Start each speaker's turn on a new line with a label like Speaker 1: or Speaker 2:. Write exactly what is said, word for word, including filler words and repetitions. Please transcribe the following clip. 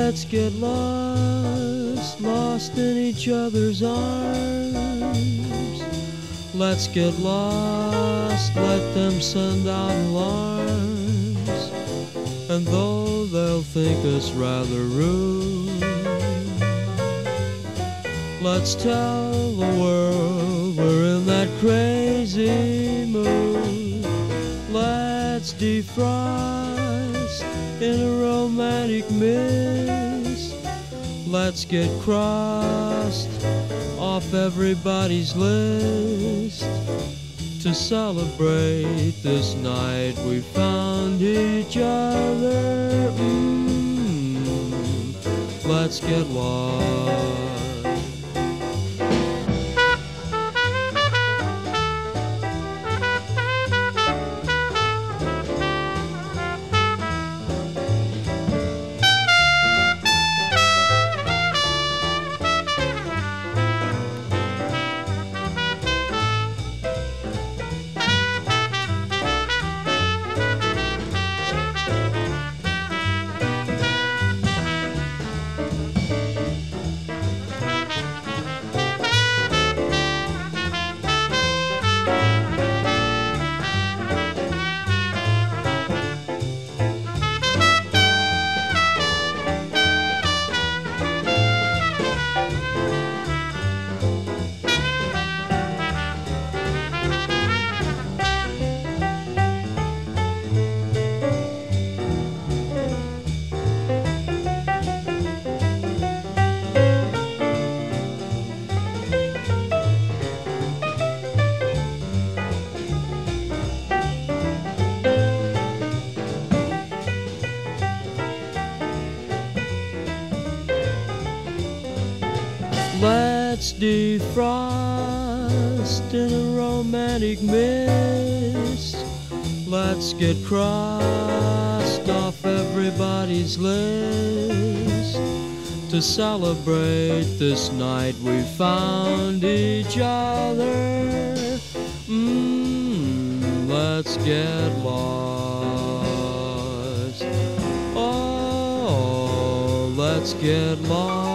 Speaker 1: Let's get lost, lost in each other's arms. Let's get lost, let them send out alarms. And though they'll think us rather rude, let's tell the world we're in that crazy mood. Let's defrost in a romantic mist. Let's get crossed off everybody's list to celebrate this night we found each other. Mm, let's get lost. Let's defrost in a romantic mist. Let's get crossed off everybody's list to celebrate this night we found each other. Mm, let's get lost. Oh, let's get lost.